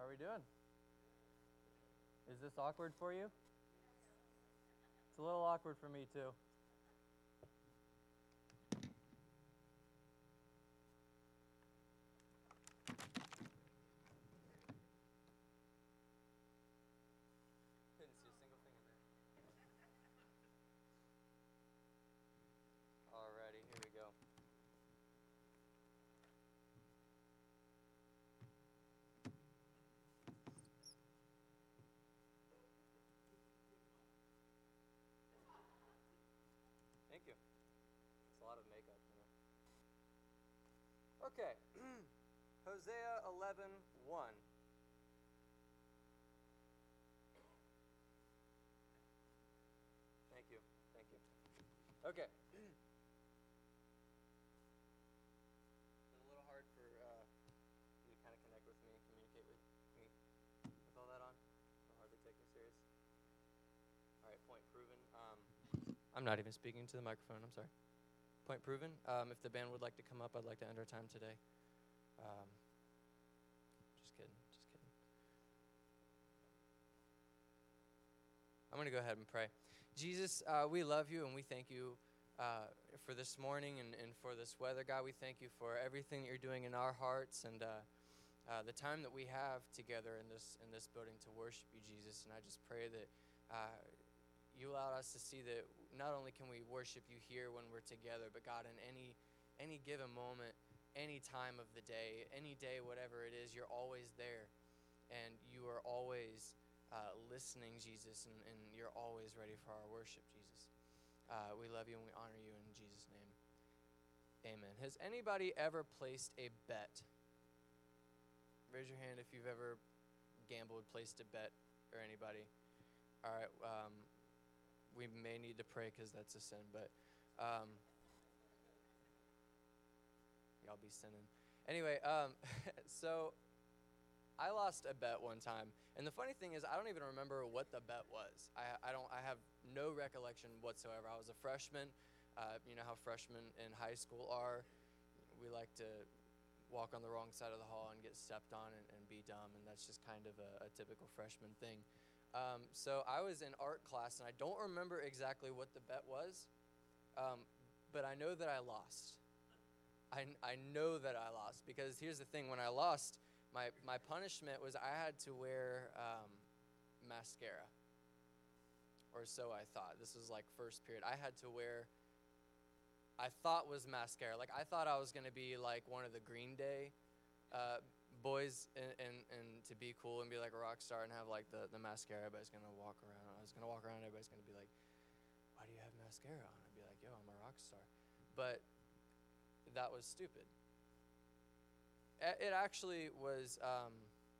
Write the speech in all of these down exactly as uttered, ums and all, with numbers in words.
are we doing? Is this awkward for you? It's a little awkward for me too. Couldn't see a single thing in there. Alrighty, here we go. Thank you. It's a lot of makeup, you know. Okay. Hosea eleven one. Thank you. Thank you. Okay. It's been a little hard for uh, you to kind of connect with me and communicate with me with all that on. A little hard to take me serious. All right, point proven. Um, I'm not even speaking to the microphone. I'm sorry. Point proven. Um, if the band would like to come up, I'd like to end our time today. Um, just kidding. Just kidding. I'm going to go ahead and pray. Jesus, uh, we love you and we thank you uh, for this morning and, and for this weather. God, we thank you for everything that you're doing in our hearts and uh, uh, the time that we have together in this in this building to worship you, Jesus. And I just pray that uh, you allowed us to see that not only can we worship you here when we're together, but God, in any any given moment, any time of the day, any day, whatever it is, you're always there. And you are always uh, listening, Jesus, and, and you're always ready for our worship, Jesus. Uh, we love you and we honor you in Jesus' name. Amen. Has anybody ever placed a bet? Raise your hand if you've ever gambled, placed a bet, or anybody. All right. Um, we may need to pray because that's a sin, but um, y'all be sinning. Anyway, um, so I lost a bet one time, and the funny thing is I don't even remember what the bet was. I, I don't. I have no recollection whatsoever. I was a freshman. Uh, you know how freshmen in high school are. We like to walk on the wrong side of the hall and get stepped on and, and be dumb, and that's just kind of a, a typical freshman thing. Um, so I was in art class, and I don't remember exactly what the bet was, um, but I know that I lost. I, I know that I lost, because here's the thing. When I lost, my, my punishment was I had to wear um, mascara, or so I thought. This was like first period. I had to wear, I thought was mascara. Like I thought I was going to be like one of the Green Day uh boys and, and and to be cool and be like a rock star and have like the, the mascara. Everybody's gonna walk around. I was gonna walk around, everybody's gonna be like, why do you have mascara on? I'd be like, yo, I'm a rock star. But that was stupid. It actually was um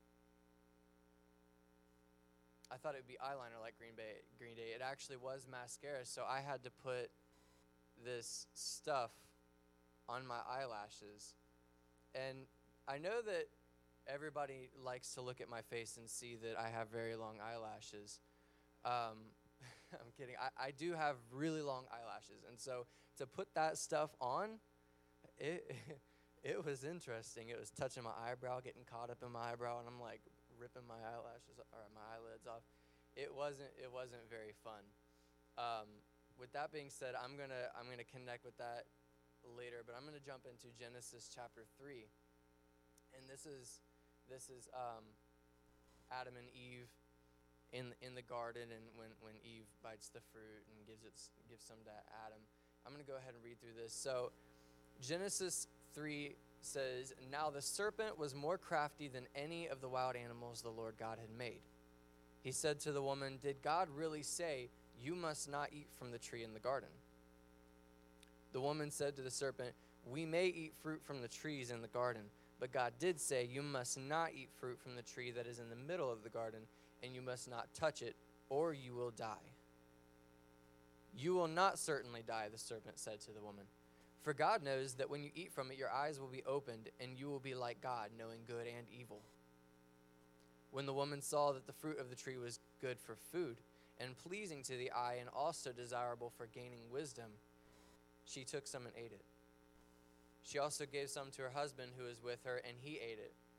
I thought it would be eyeliner like Green Bay Green Day. It actually was mascara, so I had to put this stuff on my eyelashes. And I know that everybody likes to look at my face and see that I have very long eyelashes. Um, I'm kidding. I, I do have really long eyelashes. And so to put that stuff on, it it was interesting. It was touching my eyebrow, getting caught up in my eyebrow, and I'm like ripping my eyelashes or my eyelids off. It wasn't it wasn't very fun. Um, with that being said, I'm gonna I'm gonna connect with that later, but I'm gonna jump into Genesis chapter three. And this is this is um, Adam and Eve in in the garden, and when, when Eve bites the fruit and gives it gives some to Adam. I'm going to go ahead and read through this. So Genesis three says, "Now the serpent was more crafty than any of the wild animals the Lord God had made. He said to the woman, 'Did God really say, you must not eat from the tree in the garden?' The woman said to the serpent, 'We may eat fruit from the trees in the garden, but God did say, you must not eat fruit from the tree that is in the middle of the garden, and you must not touch it, or you will die.' 'You will not certainly die,' the serpent said to the woman. 'For God knows that when you eat from it, your eyes will be opened, and you will be like God, knowing good and evil.' When the woman saw that the fruit of the tree was good for food, and pleasing to the eye, and also desirable for gaining wisdom, she took some and ate it. She also gave some to her husband who was with her, and he ate it.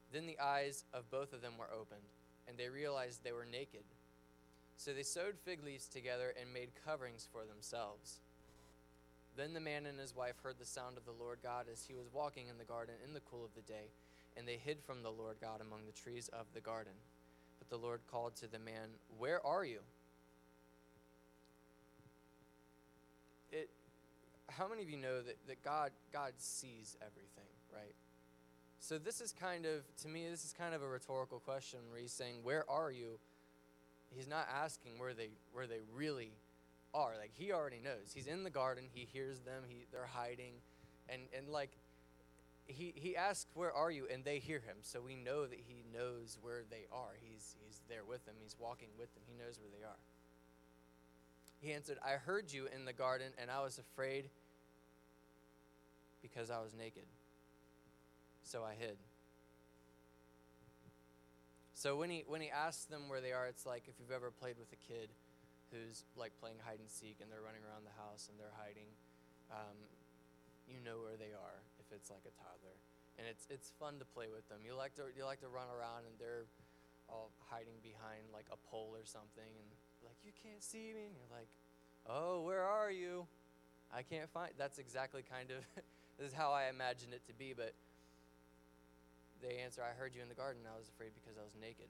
Then the eyes of both of them were opened, and they realized they were naked. So they sewed fig leaves together and made coverings for themselves. Then the man and his wife heard the sound of the Lord God as he was walking in the garden in the cool of the day, and they hid from the Lord God among the trees of the garden. But the Lord called to the man, "Where are you?" It, how many of you know that, that God, God sees everything, right? So this is kind of, to me, this is kind of a rhetorical question where he's saying, "Where are you?" He's not asking where they where they really are. Like, he already knows. He's in the garden. He hears them. He they're hiding, and and like he he asks, "Where are you?" And they hear him. So we know that he knows where they are. He's he's there with them. He's walking with them. He knows where they are. He answered, "I heard you in the garden, and I was afraid because I was naked. So I hid." So when he when he asks them where they are, it's like if you've ever played with a kid who's like playing hide and seek and they're running around the house and they're hiding. Um, you know where they are if it's like a toddler, and it's it's fun to play with them. You like to you like to run around and they're all hiding behind like a pole or something, and like, "You can't see me," and you're like, "Oh, where are you? I can't find." That's exactly kind of this is how I imagined it to be, but. They answer, "I heard you in the garden, and I was afraid because I was naked."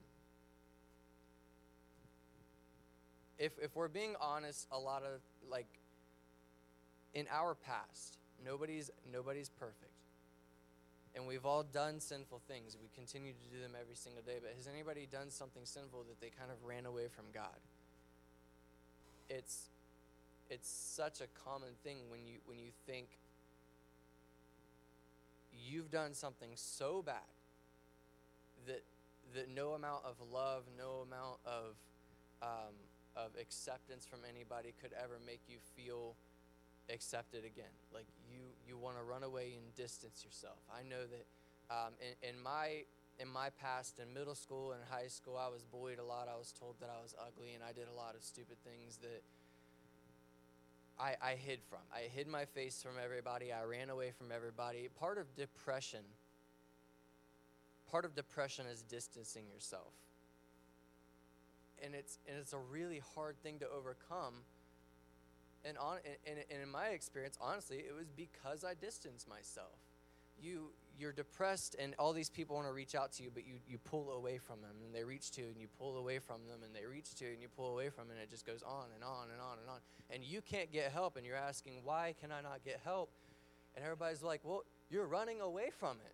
If if we're being honest, a lot of, like, in our past, nobody's nobody's perfect. And we've all done sinful things. We continue to do them every single day. But has anybody done something sinful that they kind of ran away from God? It's it's such a common thing when you when you think you've done something so bad that that no amount of love, no amount of um, of acceptance from anybody could ever make you feel accepted again. Like you you want to run away and distance yourself. I know that um, in, in my in my past, in middle school and high school, I was bullied a lot. I was told that I was ugly, and I did a lot of stupid things that I, I hid from. I hid my face from everybody. I ran away from everybody. Part of depression, part of depression is distancing yourself. And it's and it's a really hard thing to overcome. And on and, and in my experience, honestly, it was because I distanced myself. You you're depressed, and all these people want to reach out to you, but you you pull away from them, and they reach to you, and you pull away from them, and they reach to you, and you pull away from them, and it just goes on and on and on and on. And you can't get help, and you're asking, "Why can I not get help?" And everybody's like, "Well, you're running away from it."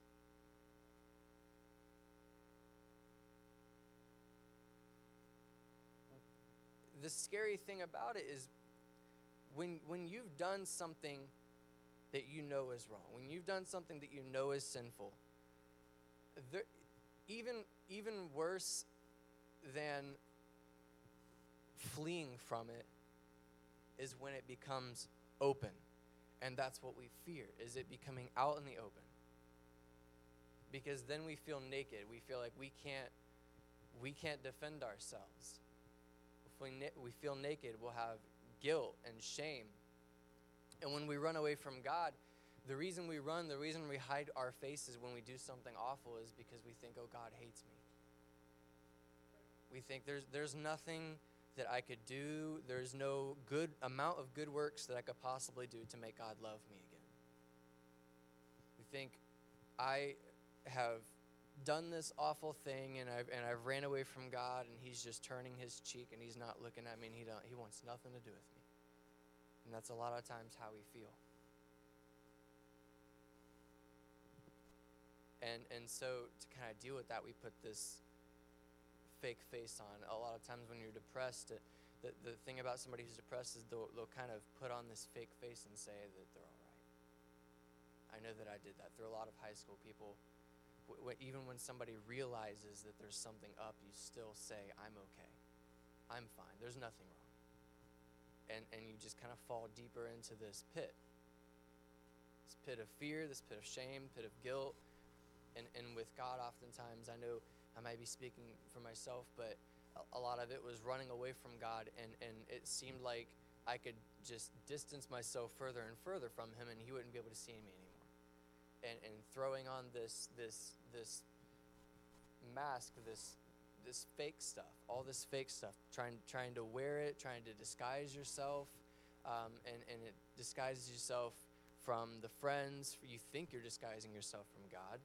The scary thing about it is when when you've done something that you know is wrong, when you've done something that you know is sinful, there, even even worse than fleeing from it is when it becomes open. And that's what we fear, is it becoming out in the open. Because then we feel naked. We feel like we can't we can't defend ourselves. If we na- we feel naked, we'll have guilt and shame. And when we run away from God, the reason we run, the reason we hide our faces when we do something awful is because we think, "Oh, God hates me." We think there's there's nothing that I could do. There's no good amount of good works that I could possibly do to make God love me again. We think I have done this awful thing, and I've and I've ran away from God, and He's just turning His cheek, and He's not looking at me, and He don't He wants nothing to do with me. And that's a lot of times how we feel. And and so to kind of deal with that, we put this fake face on. A lot of times when you're depressed, it, the, the thing about somebody who's depressed is they'll, they'll kind of put on this fake face and say that they're all right. I know that I did that through a lot of high school people. W- w- even when somebody realizes that there's something up, you still say, "I'm okay. I'm fine. There's nothing wrong." And and you just kind of fall deeper into this pit. This pit of fear, this pit of shame, pit of guilt. And and with God, oftentimes, I know I might be speaking for myself, but a, a lot of it was running away from God, and, and it seemed like I could just distance myself further and further from Him, and He wouldn't be able to see me anymore. And and throwing on this this this mask this this fake stuff, all this fake stuff, trying trying to wear it, trying to disguise yourself, um, and and it disguises yourself from the friends. You think you're disguising yourself from God,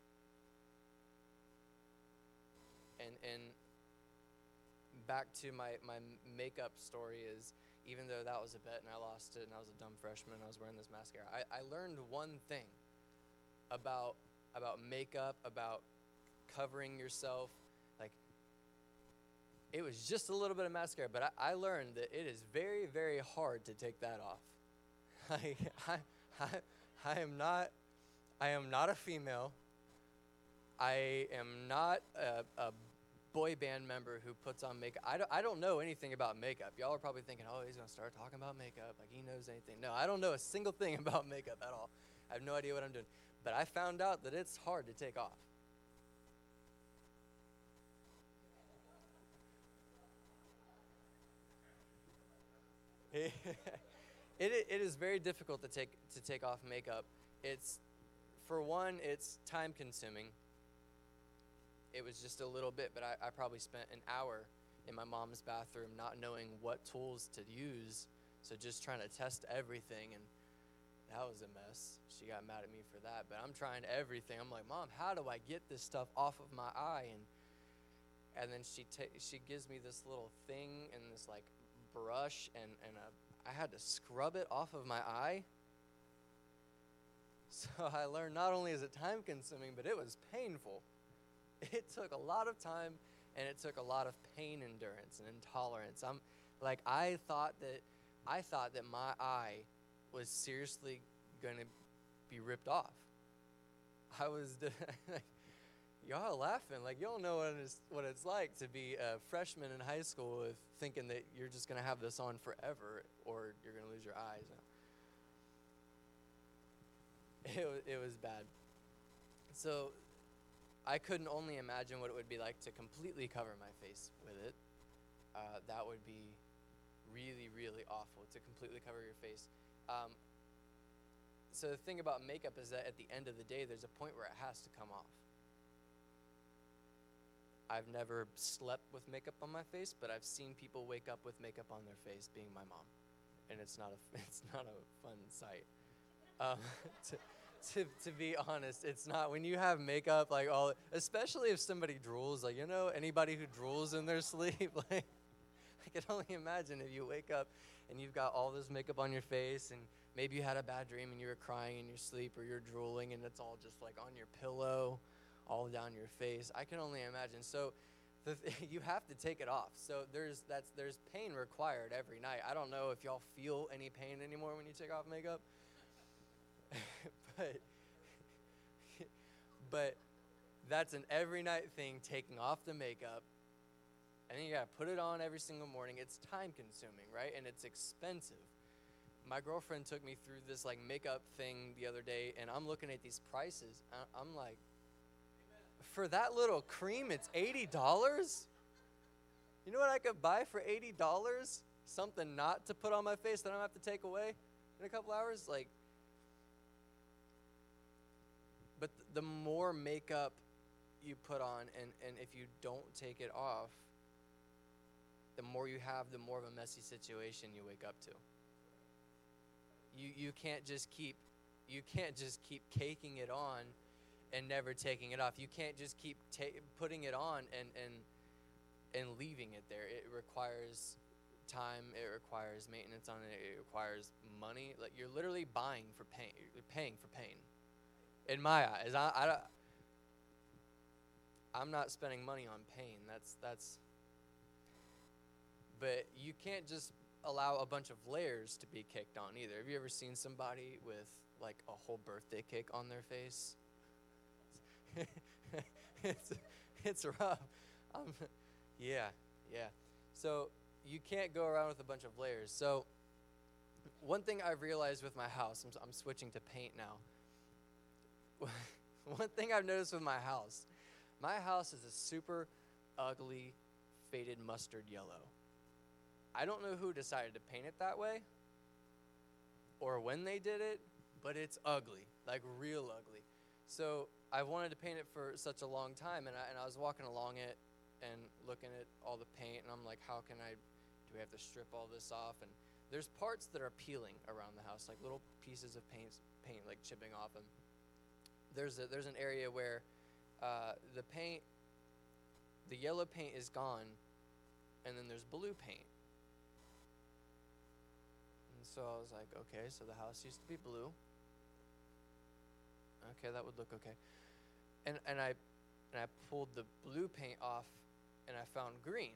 and and back to my my makeup story is, even though that was a bet and I lost it and I was a dumb freshman and I was wearing this mascara, I, I learned one thing about about makeup, about covering yourself. Like, it was just a little bit of mascara, but I, I learned that it is very, very hard to take that off. I, I, I, I am not I am not a female. I am not a, a boy band member who puts on makeup. I don't, I don't know anything about makeup. Y'all are probably thinking, oh, he's going to start talking about makeup, like he knows anything. No, I don't know a single thing about makeup at all. I have no idea what I'm doing. But I found out that it's hard to take off. it, it is very difficult to take to take off makeup. It's, for one, it's time consuming. It was just a little bit, but I, I probably spent an hour in my mom's bathroom not knowing what tools to use, so just trying to test everything, and that was a mess. She got mad at me for that, but I'm trying everything. I'm like, Mom, how do I get this stuff off of my eye? And and then she ta- she gives me this little thing and this like brush, and and a, I had to scrub it off of my eye. So I learned not only is it time consuming, but it was painful. It took a lot of time, and it took a lot of pain endurance and intolerance. I'm like, I thought that I thought that my eye was seriously going to be ripped off. I was y'all are laughing like y'all know what it's what it's like to be a freshman in high school with thinking that you're just going to have this on forever or you're going to lose your eyes. It was, it was bad. So I couldn't only imagine what it would be like to completely cover my face with it. Uh, that would be really, really awful, to completely cover your face. Um, so the thing about makeup is that at the end of the day, there's a point where it has to come off. I've never slept with makeup on my face, but I've seen people wake up with makeup on their face, being my mom, and it's not a it's not a fun sight. Um, to, to to be honest, it's not. When you have makeup, like all, especially if somebody drools, like, you know, anybody who drools in their sleep, like, I can only imagine if you wake up and you've got all this makeup on your face, and maybe you had a bad dream and you were crying in your sleep, or you're drooling and it's all just like on your pillow, all down your face. I can only imagine. So the th- you have to take it off. So there's that's there's pain required every night. I don't know if y'all feel any pain anymore when you take off makeup. but but that's an every night thing, taking off the makeup. And then you gotta put it on every single morning. It's time consuming, right? And it's expensive. My girlfriend took me through this like makeup thing the other day, and I'm looking at these prices. I'm like, for that little cream, it's eighty dollars? You know what I could buy for eighty dollars? Something not to put on my face that I don't have to take away in a couple hours? Like, but th- the more makeup you put on, and, and if you don't take it off, the more you have, the more of a messy situation you wake up to. You you can't just keep you can't just keep caking it on and never taking it off. You can't just keep ta- putting it on and, and and leaving it there. It requires time. It requires maintenance on it. It requires money. Like, you're literally buying for pain. You're paying for pain. In my eyes, I, I I'm not spending money on pain. That's that's. But you can't just allow a bunch of layers to be caked on either. Have you ever seen somebody with like a whole birthday cake on their face? it's it's rough. Um, yeah, yeah. So you can't go around with a bunch of layers. So one thing I've realized with my house, I'm, I'm switching to paint now. One thing I've noticed with my house, my house is a super ugly, faded mustard yellow. I don't know who decided to paint it that way or when they did it, but it's ugly, like real ugly. So I wanted to paint it for such a long time, and I, and I was walking along it and looking at all the paint, and I'm like, how can I, do we have to strip all this off? And there's parts that are peeling around the house, like little pieces of paint, paint like chipping off them. There's a, there's an area where uh, the paint, the yellow paint is gone, and then there's blue paint. And so I was like, okay, so the house used to be blue. Okay, that would look okay. And and I and I pulled the blue paint off, and I found green.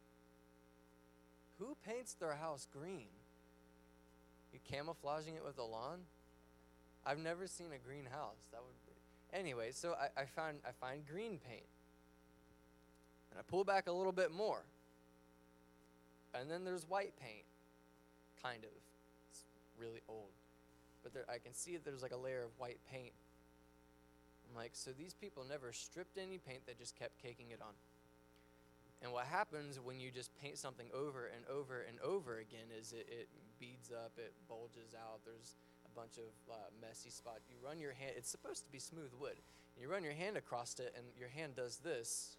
Who paints their house green? You camouflaging it with a lawn? I've never seen a green house. That would be. Anyway, so I, I found I find green paint. And I pull back a little bit more. And then there's white paint. Kind of. It's really old. But there, I can see that there's like a layer of white paint. I'm like, so these people never stripped any paint, they just kept caking it on. And what happens when you just paint something over and over and over again is it, it beads up, it bulges out, there's a bunch of uh, messy spots. You run your hand, it's supposed to be smooth wood. You run your hand across it and your hand does this.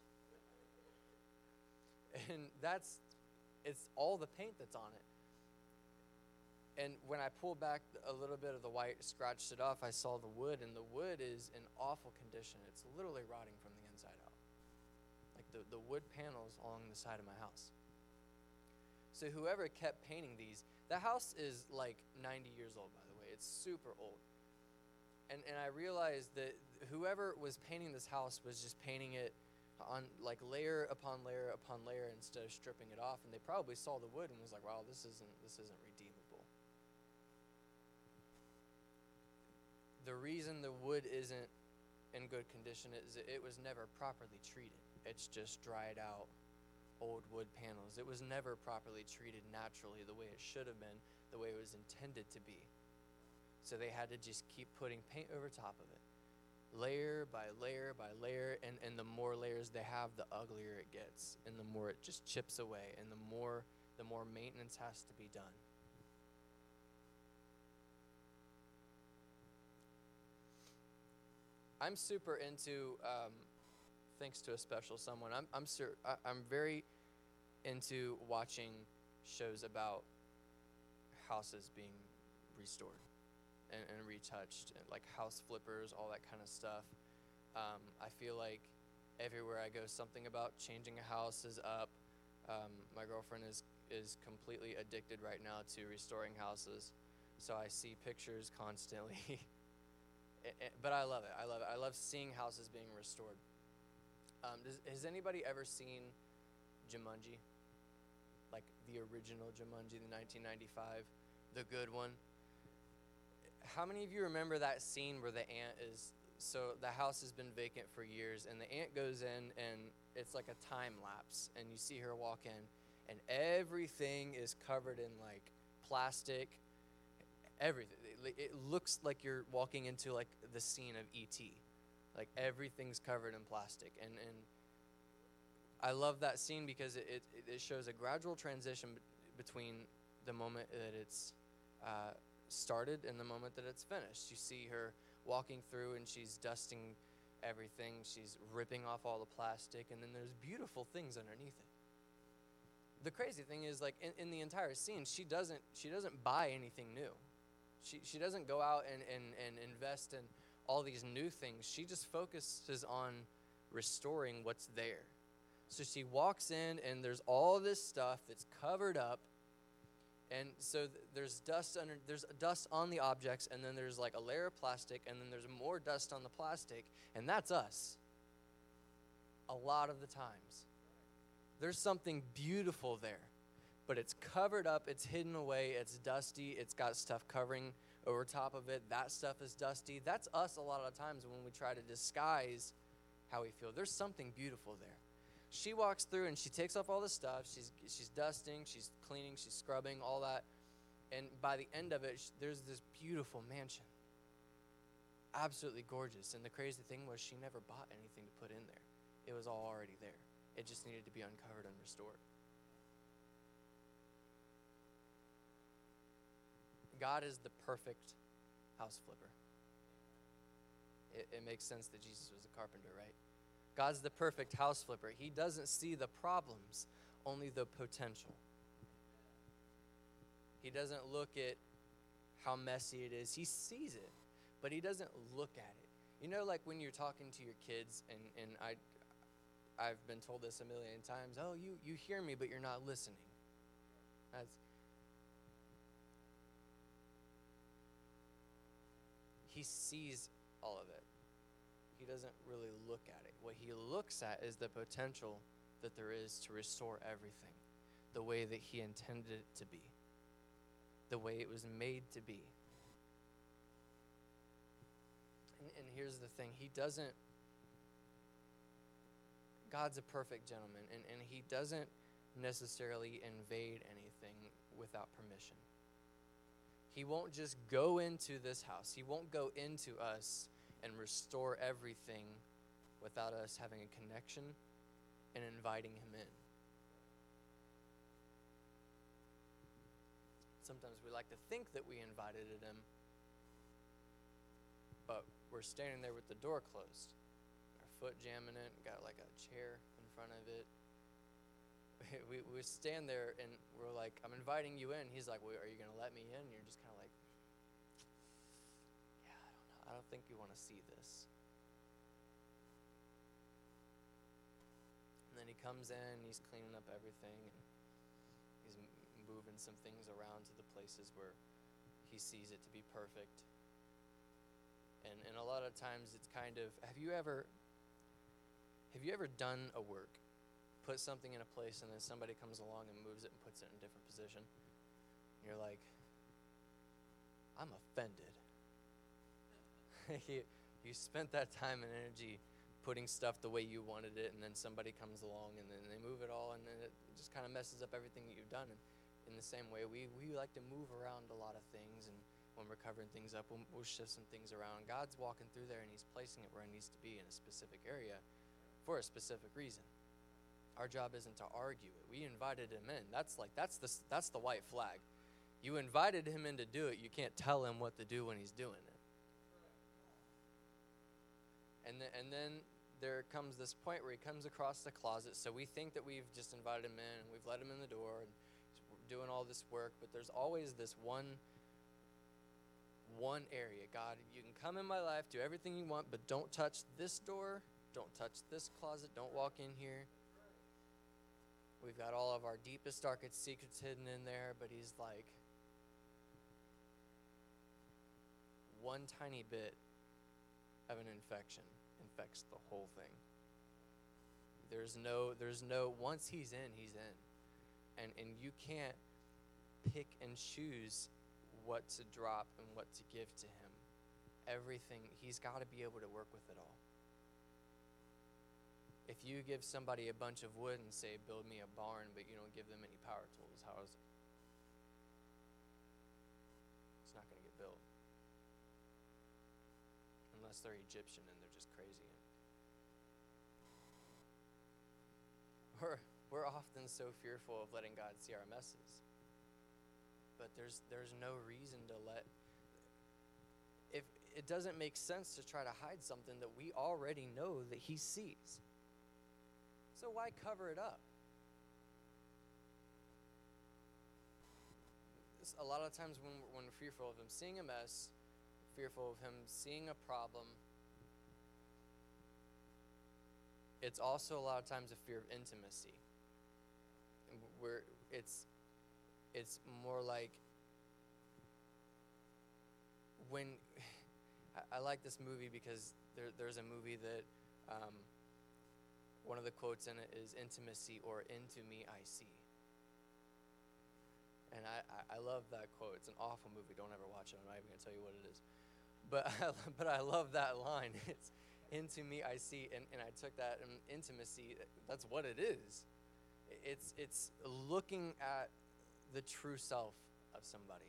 And that's, it's all the paint that's on it. And when I pulled back a little bit of the white, scratched it off, I saw the wood, and the wood is in awful condition. It's literally rotting from the inside out. Like the, the wood panels along the side of my house. So whoever kept painting these, the house is like ninety years old, by the way. It's super old. And and I realized that whoever was painting this house was just painting it on like layer upon layer upon layer instead of stripping it off. And they probably saw the wood and was like, wow, this isn't this isn't redeemable. The reason the wood isn't in good condition is it was never properly treated. It's just dried out old wood panels. It was never properly treated naturally the way it should have been, the way it was intended to be. So they had to just keep putting paint over top of it, layer by layer by layer, and, and the more layers they have, the uglier it gets, and the more it just chips away, and the more the more maintenance has to be done. I'm super into, um, thanks to a special someone, I'm I'm sur- I, I'm very into watching shows about houses being restored and, and retouched, and like house flippers, all that kind of stuff. Um, I feel like everywhere I go, something about changing a house is up. Um, my girlfriend is is completely addicted right now to restoring houses, so I see pictures constantly. It, it, but I love it. I love it. I love seeing houses being restored. Um, does, has anybody ever seen Jumanji? Like the original Jumanji, the nineteen ninety-five, the good one? How many of you remember that scene where the ant is, so the house has been vacant for years, and the ant goes in, and it's like a time lapse, and you see her walk in, and everything is covered in like plastic, everything. It looks like you're walking into like the scene of E T Like everything's covered in plastic. And and I love that scene because it, it, it shows a gradual transition b- between the moment that it's uh, started and the moment that it's finished. You see her walking through and she's dusting everything. She's ripping off all the plastic, and then there's beautiful things underneath it. The crazy thing is, like in, in the entire scene, she doesn't she doesn't buy anything new. She she doesn't go out and, and, and invest in all these new things. She just focuses on restoring what's there. So she walks in, and there's all this stuff that's covered up, and so th- there's dust under there's dust on the objects, and then there's like a layer of plastic, and then there's more dust on the plastic, and that's us. A lot of the times, there's something beautiful there. But it's covered up, it's hidden away, it's dusty, it's got stuff covering over top of it. That stuff is dusty. That's us a lot of times when we try to disguise how we feel. There's something beautiful there. She walks through and she takes off all the stuff. She's she's dusting, she's cleaning, she's scrubbing, all that. And by the end of it, sh- there's this beautiful mansion. Absolutely gorgeous. And the crazy thing was she never bought anything to put in there. It was all already there. It just needed to be uncovered and restored. God is the perfect house flipper. it, it makes sense that Jesus was a carpenter, right? God's the perfect house flipper. He doesn't see the problems, only the potential. He doesn't look at how messy it is. He sees it, but he doesn't look at it. You know, like when you're talking to your kids, and, and I, I've been told this a million times, oh, you, you hear me, but you're not listening. That's, he sees all of it. He doesn't really look at it. What he looks at is the potential that there is to restore everything the way that he intended it to be, the way it was made to be. And, and here's the thing. He doesn't, God's a perfect gentleman, and, and he doesn't necessarily invade anything without permission. He won't just go into this house. He won't go into us and restore everything without us having a connection and inviting him in. Sometimes we like to think that we invited him, but we're standing there with the door closed, our foot jamming it, got like a chair in front of it. We we stand there and we're like, I'm inviting you in. He's like, well, are you going to let me in? And you're just kind of like, yeah, I don't know. I don't think you want to see this. And then he comes in, he's cleaning up everything, and he's m- moving some things around to the places where he sees it to be perfect. And and a lot of times it's kind of, have you ever, have you ever done a work? Put something in a place, and then somebody comes along and moves it and puts it in a different position. And you're like, I'm offended. you, you spent that time and energy putting stuff the way you wanted it, and then somebody comes along and then they move it all, and then it just kind of messes up everything that you've done. And in the same way, we, we like to move around a lot of things, and when we're covering things up, we'll, we'll shift some things around. God's walking through there, and he's placing it where it needs to be in a specific area for a specific reason. Our job isn't to argue it. We invited him in. That's like that's the that's the white flag. You invited him in to do it. You can't tell him what to do when he's doing it. And then and then there comes this point where he comes across the closet. So we think that we've just invited him in and we've let him in the door and we're doing all this work, but there's always this one one area. God, you can come in my life, do everything you want, but don't touch this door, don't touch this closet, don't walk in here. We've got all of our deepest, darkest secrets hidden in there, but he's like, one tiny bit of an infection infects the whole thing. There's no, there's no, once he's in, he's in. And and you can't pick and choose what to drop and what to give to him. Everything, he's got to be able to work with it all. If you give somebody a bunch of wood and say, build me a barn, but you don't give them any power tools, how is it? It's not going to get built. Unless they're Egyptian and they're just crazy. We're, we're often so fearful of letting God see our messes. But there's there's no reason to let, if it doesn't make sense to try to hide something that we already know that he sees. So why cover it up? A lot of times when we're, when we're fearful of him seeing a mess, fearful of him seeing a problem, it's also a lot of times a fear of intimacy. Where it's it's more like when I, I like this movie because there there's a movie that um, one of the quotes in it is intimacy or into me I see. And I, I, I love that quote. It's an awful movie. Don't ever watch it. I'm not even going to tell you what it is. But I, but I love that line. It's into me I see. And, and I took that and intimacy, that's what it is. It's it's looking at the true self of somebody.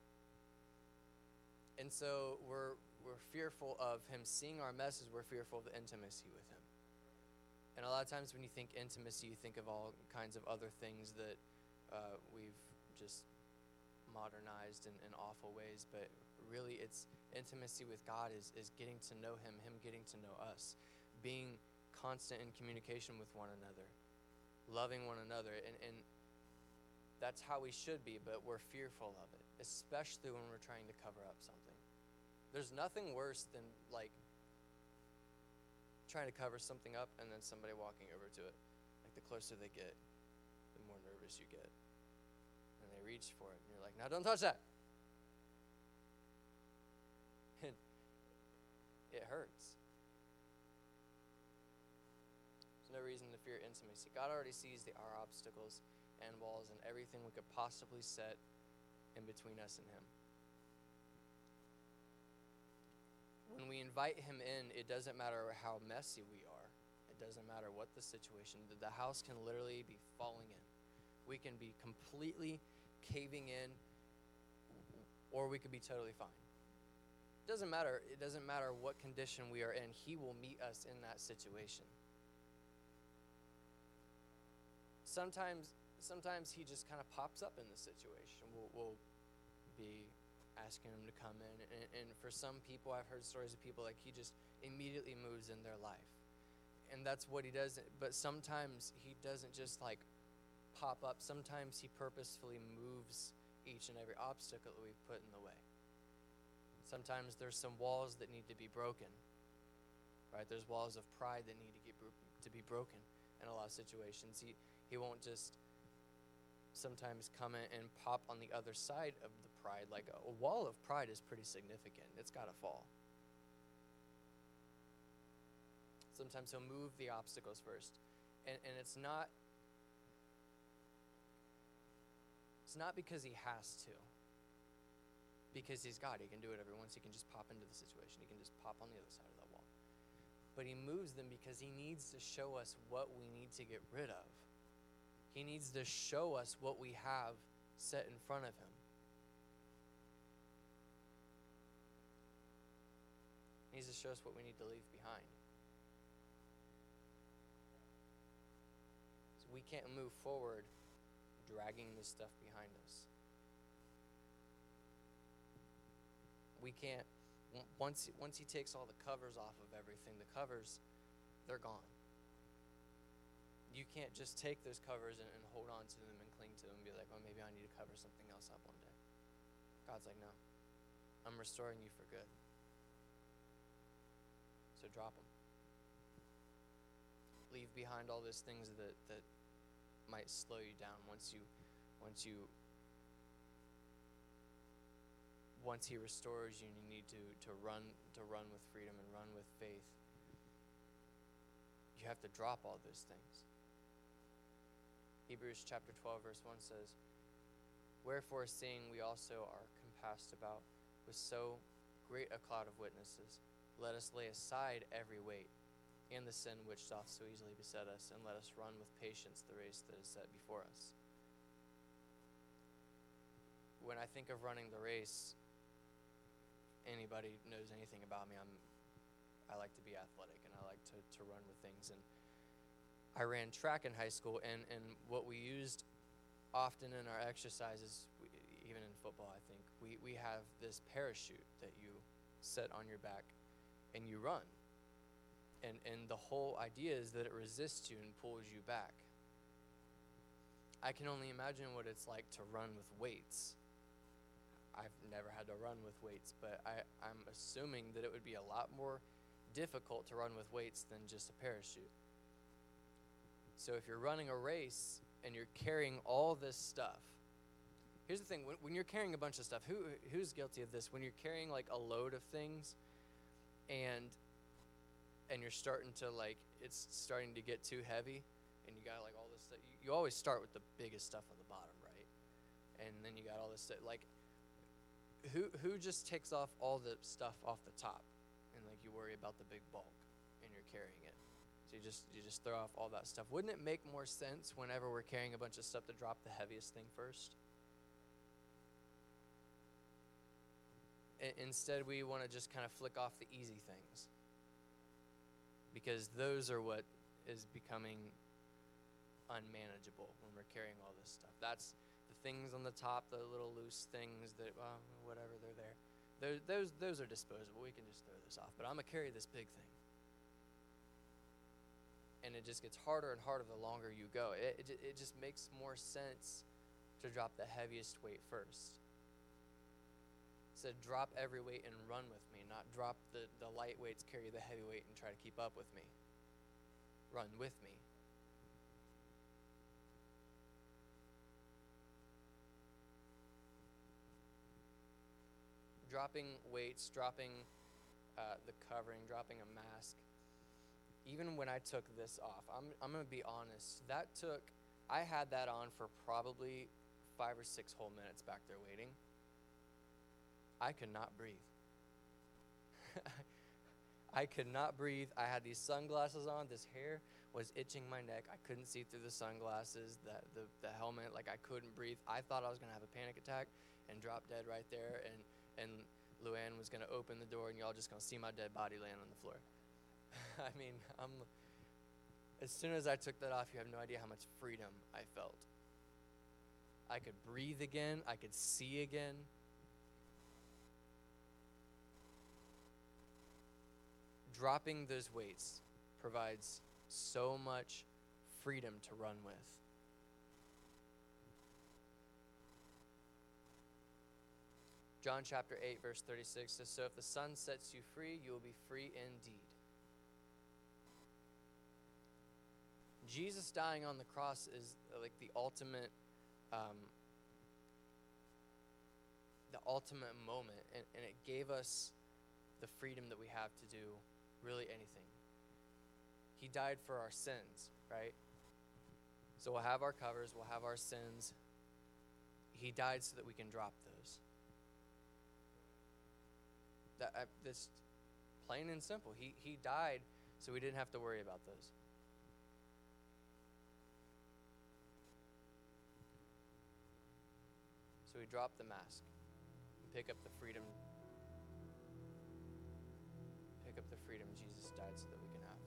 And so we're we're fearful of him seeing our messes. We're fearful of the intimacy with him. And a lot of times when you think intimacy, you think of all kinds of other things that uh, we've just modernized in, in awful ways. But really it's intimacy with God is, is getting to know him, him getting to know us, being constant in communication with one another, loving one another. And, and that's how we should be, but we're fearful of it, especially when we're trying to cover up something. There's nothing worse than like trying to cover something up and then somebody walking over to it. Like the closer they get, the more nervous you get. And they reach for it and you're like, now don't touch that. And it hurts. There's no reason to fear intimacy. God already sees the, our obstacles and walls and everything we could possibly set in between us and him. When we invite him in, it doesn't matter how messy we are. It doesn't matter what the situation. The house can literally be falling in. We can be completely caving in, or we could be totally fine. It doesn't matter. It doesn't matter what condition we are in. He will meet us in that situation. Sometimes, sometimes he just kind of pops up in the situation. We'll, we'll be asking him to come in. And, and for some people, I've heard stories of people like he just immediately moves in their life. And that's what he does. But sometimes he doesn't just like pop up. Sometimes he purposefully moves each and every obstacle that we've put in the way. Sometimes there's some walls that need to be broken, right? There's walls of pride that need to get bro- to be broken in a lot of situations. He he won't just sometimes come in and pop on the other side of the pride. Like a, a wall of pride is pretty significant. It's got to fall. Sometimes he'll move the obstacles first, and and it's not it's not because he has to. Because he's God, he can do it every once. He can just pop into the situation. He can just pop on the other side of that wall. But he moves them because he needs to show us what we need to get rid of. He needs to show us what we have set in front of him. He needs to show us what we need to leave behind. So we can't move forward dragging this stuff behind us. We can't, once, once he takes all the covers off of everything, the covers, they're gone. You can't just take those covers and, and hold on to them and cling to them and be like, well, maybe I need to cover something else up one day. God's like, no, I'm restoring you for good. So drop them. Leave behind all those things that, that might slow you down once you, once you, Once he restores you and you need to, to run to run with freedom and run with faith, you have to drop all those things. Hebrews chapter twelve verse one says, wherefore seeing we also are compassed about with so great a cloud of witnesses, let us lay aside every weight and the sin which doth so easily beset us, and let us run with patience the race that is set before us. When I think of running the race, anybody knows anything about me, I'm I like to be athletic and I like to, to run with things. And I ran track in high school, and, and what we used often in our exercises, we, even in football, I think, we, we have this parachute that you set on your back and you run. And and the whole idea is that it resists you and pulls you back. I can only imagine what it's like to run with weights. I've never had to run with weights, but I, I'm assuming that it would be a lot more difficult to run with weights than just a parachute. So if you're running a race and you're carrying all this stuff, here's the thing, when, when you're carrying a bunch of stuff, who who's guilty of this? When you're carrying like a load of things and and you're starting to like, it's starting to get too heavy and you got like all this stuff, you, you always start with the biggest stuff on the bottom, right? And then you got all this stuff, like, Who who just takes off all the stuff off the top, and like you worry about the big bulk, and you're carrying it. So you just you just throw off all that stuff. Wouldn't it make more sense whenever we're carrying a bunch of stuff to drop the heaviest thing first? I, instead, we want to just kind of flick off the easy things, because those are what is becoming unmanageable when we're carrying all this stuff. That's things on the top, the little loose things that, well, whatever, they're there. those, those, those are disposable. We can just throw this off. But I'm going to carry this big thing. And it just gets harder and harder the longer you go. It, it, it just makes more sense to drop the heaviest weight first. It said, drop every weight and run with me, not drop the, the light weights, carry the heavy weight, and try to keep up with me. Run with me. Dropping weights, dropping uh, the covering, dropping a mask. Even when I took this off, I'm I'm gonna be honest. That took, I had that on for probably five or six whole minutes back there waiting. I could not breathe. I could not breathe. I had these sunglasses on. This hair was itching my neck. I couldn't see through the sunglasses, the, the, the helmet. Like, I couldn't breathe. I thought I was going to have a panic attack and drop dead right there. And, and Luann was going to open the door, and y'all just going to see my dead body laying on the floor. I mean, I'm, as soon as I took that off, you have no idea how much freedom I felt. I could breathe again. I could see again. Dropping those weights provides so much freedom to run with. John chapter eight, verse thirty-six says, so if the Son sets you free, you will be free indeed. Jesus dying on the cross is like the ultimate, um, the ultimate moment, and, and it gave us the freedom that we have to do really anything. He died for our sins, right? So we'll have our covers, we'll have our sins. He died so that we can drop those. That uh, this plain and simple. He he died so we didn't have to worry about those. So we drop the mask and pick up the freedom. Pick up the freedom Jesus died so that we can have.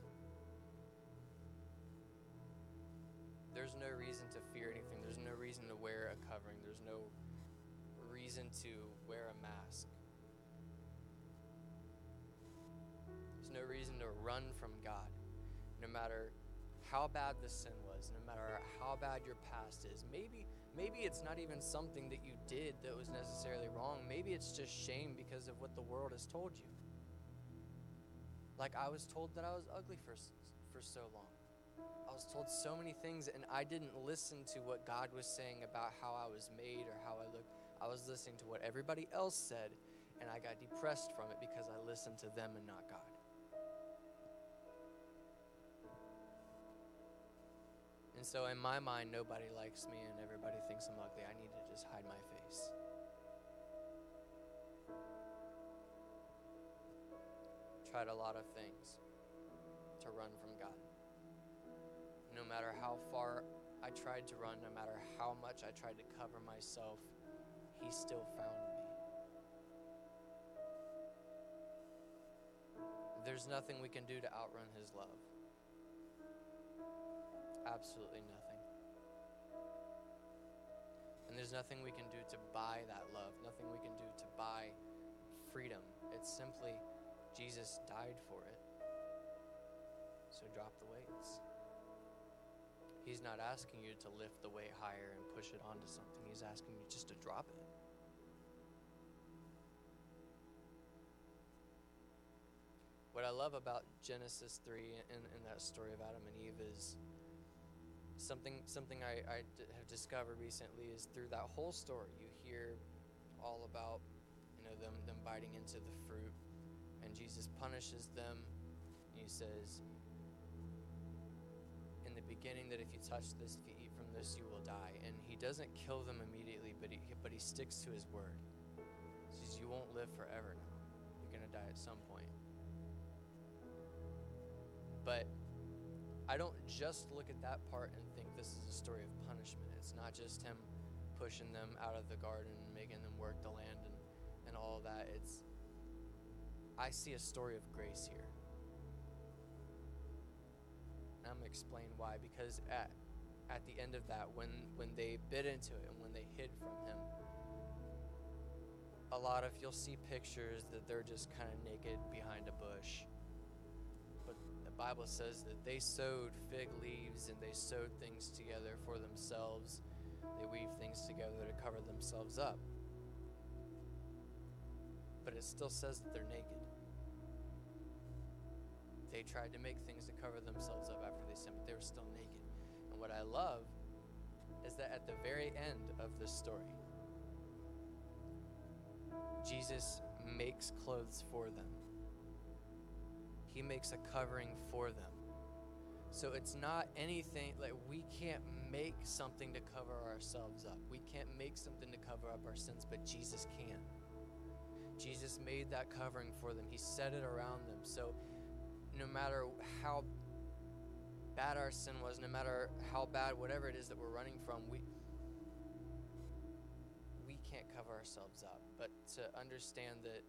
There's no reason to fear anything. There's no reason to wear a covering. There's no reason to wear a mask. There's no reason to run from God. No matter how bad the sin was, no matter how bad your past is. Maybe maybe it's not even something that you did that was necessarily wrong. Maybe it's just shame because of what the world has told you. Like, I was told that I was ugly for for so long. I was told so many things, and I didn't listen to what God was saying about how I was made or how I looked. I was listening to what everybody else said, and I got depressed from it because I listened to them and not God. And so in my mind, nobody likes me and everybody thinks I'm ugly. I need to just hide my face. Tried a lot of things to run from God. No matter how far I tried to run, no matter how much I tried to cover myself, He still found me. There's nothing we can do to outrun His love. Absolutely nothing. And there's nothing we can do to buy that love, nothing we can do to buy freedom. It's simply Jesus died for it. So drop the weights. He's not asking you to lift the weight higher and push it onto something. He's asking you just to drop it. What I love about Genesis three and, and that story of Adam and Eve is something something I, I d- have discovered recently is through that whole story, you hear all about, you know, them, them biting into the fruit, and Jesus punishes them. He says, in the beginning, that if you touch this, if you eat from this, you will die. And he doesn't kill them immediately, but he but he sticks to his word. He says, you won't live forever now. You're going to die at some point. But I don't just look at that part and think this is a story of punishment. It's not just him pushing them out of the garden and making them work the land and, and all of that. It's, I see a story of grace here. And I'm going to explain why. Because at, at the end of that, when, when they bit into it and when they hid from him, a lot of, you'll see pictures that they're just kind of naked behind a bush. But the Bible says that they sewed fig leaves and they sewed things together for themselves. They weave things together to cover themselves up. But it still says that they're naked. They tried to make things to cover themselves up after they sinned, but they were still naked. And what I love is that at the very end of this story, Jesus makes clothes for them. He makes a covering for them. So it's not anything, like we can't make something to cover ourselves up. We can't make something to cover up our sins, but Jesus can. Jesus made that covering for them. He set it around them. So no matter how bad our sin was, no matter how bad whatever it is that we're running from, we we can't cover ourselves up. But to understand that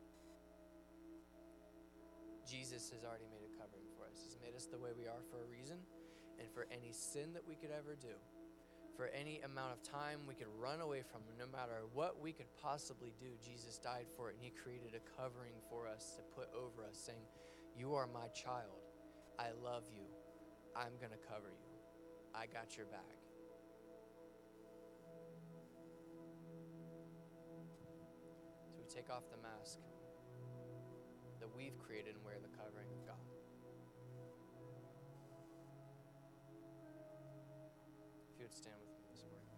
Jesus has already made a covering for us. He's made us the way we are for a reason, and for any sin that we could ever do, for any amount of time we could run away from, no matter what we could possibly do, Jesus died for it, and he created a covering for us to put over us, saying, you are my child. I love you. I'm going to cover you. I got your back. So we take off the mask that we've created and wear the covering of God. If you would stand with me this morning.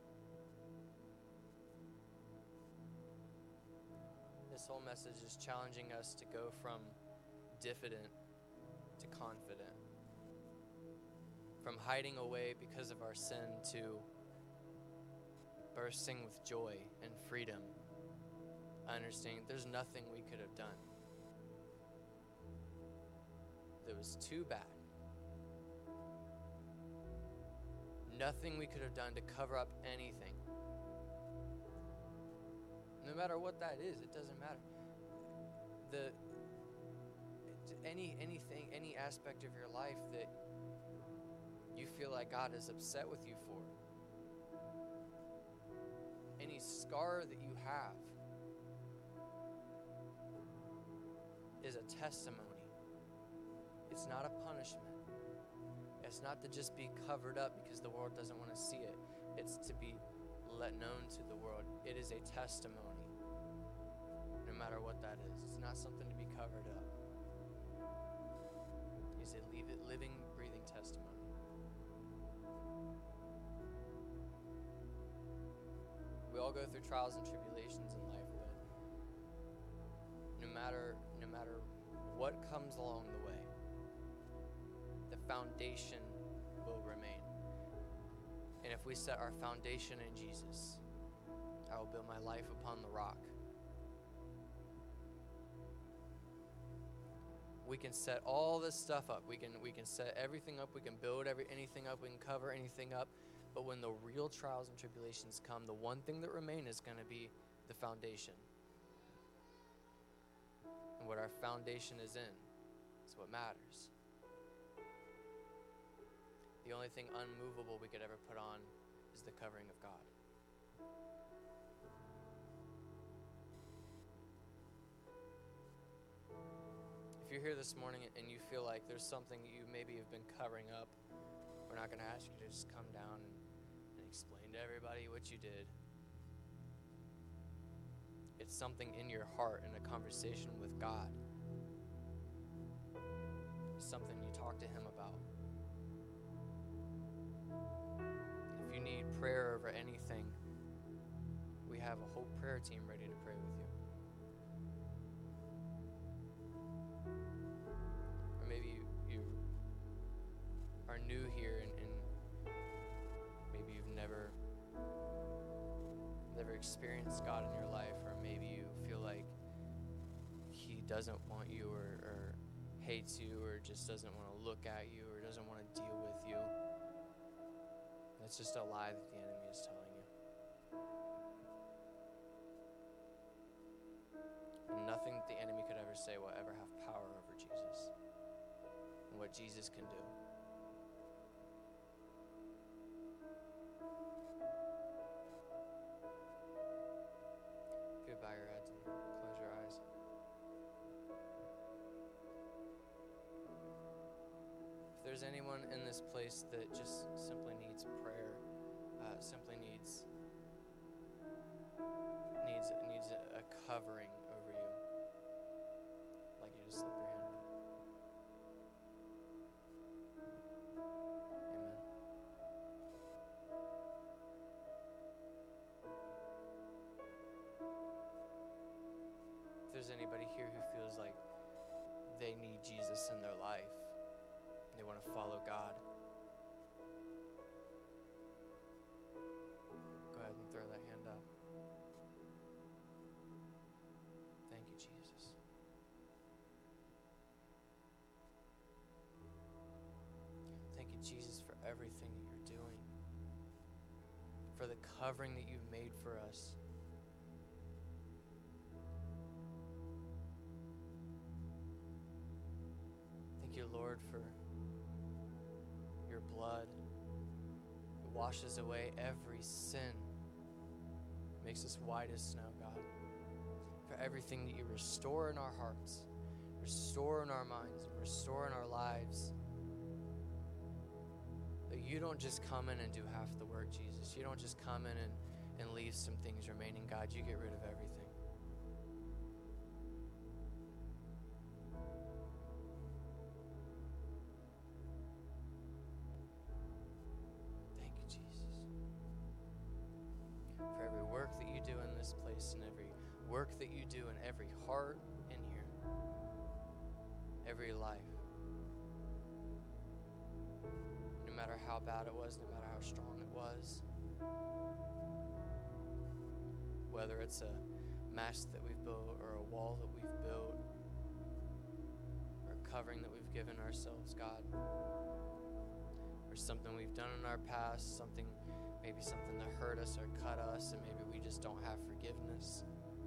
This whole message is challenging us to go from diffident to confident, from hiding away because of our sin to bursting with joy and freedom, understanding there's nothing we could have done that was too bad. Nothing we could have done to cover up anything. No matter what that is, it doesn't matter. The any anything, any aspect of your life that you feel like God is upset with you for, any scar that you have is a testimony. It's not a punishment. It's not to just be covered up because the world doesn't want to see it. It's to be let known to the world. It is a testimony, no matter what that is. It's not something to be covered up. It's a living, breathing testimony. We all go through trials and tribulations in life, but no matter, no matter what comes along the way, the foundation will remain. And if we set our foundation in Jesus, I will build my life upon the rock. We can set all this stuff up. We can we can set everything up. We can build every anything up. We can cover anything up. But when the real trials and tribulations come, the one thing that remains is going to be the foundation. And what our foundation is in is what matters. The only thing unmovable we could ever put on is the covering of God. If you're here this morning and you feel like there's something you maybe have been covering up, we're not going to ask you to just come down and, and explain to everybody what you did. It's something in your heart in a conversation with God. It's something you talk to him about. If you need prayer over anything, we have a whole prayer team ready to pray with you. Or maybe you, you are new here and, and maybe you've never never experienced God in your life, or maybe you feel like he doesn't want you, or, or hates you, or just doesn't want to look at you, or doesn't want to deal with you. That's just a lie that the enemy is telling you. And nothing that the enemy could ever say will ever have power over Jesus and what Jesus can do. If you bow your heads. there's anyone in this place that just simply needs prayer, uh, simply needs needs needs a, a covering over you, like you just slip your hand up. Amen. If there's anybody here who feels like they need Jesus in their life, they want to follow God, go ahead and throw that hand up. Thank you, Jesus. Thank you, Jesus, for everything that you're doing, for the covering that you've made for us. Thank you, Lord, for your blood. It washes away every sin, makes us white as snow, God. For everything that you restore in our hearts, restore in our minds, and restore in our lives. That you don't just come in and do half the work, Jesus. You don't just come in and, and leave some things remaining, God. You get rid of everything. Thank you, Jesus. For every work that you do in this place and every work that you do in every heart in here, every life. No matter how bad it was, no matter how strong it was, whether it's a mast that we've built or a wall that we've built or a covering that we've given ourselves, God, or something we've done in our past, something, maybe something that hurt us or cut us, and maybe we just don't have forgiveness,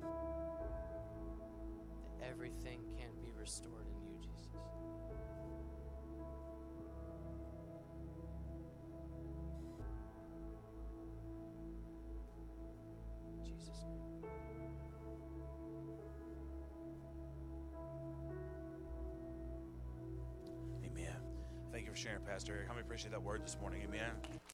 that everything can be restored in you, Jesus. In Jesus' name. Amen. Thank you for sharing, Pastor Eric. How many appreciate that word this morning? Amen.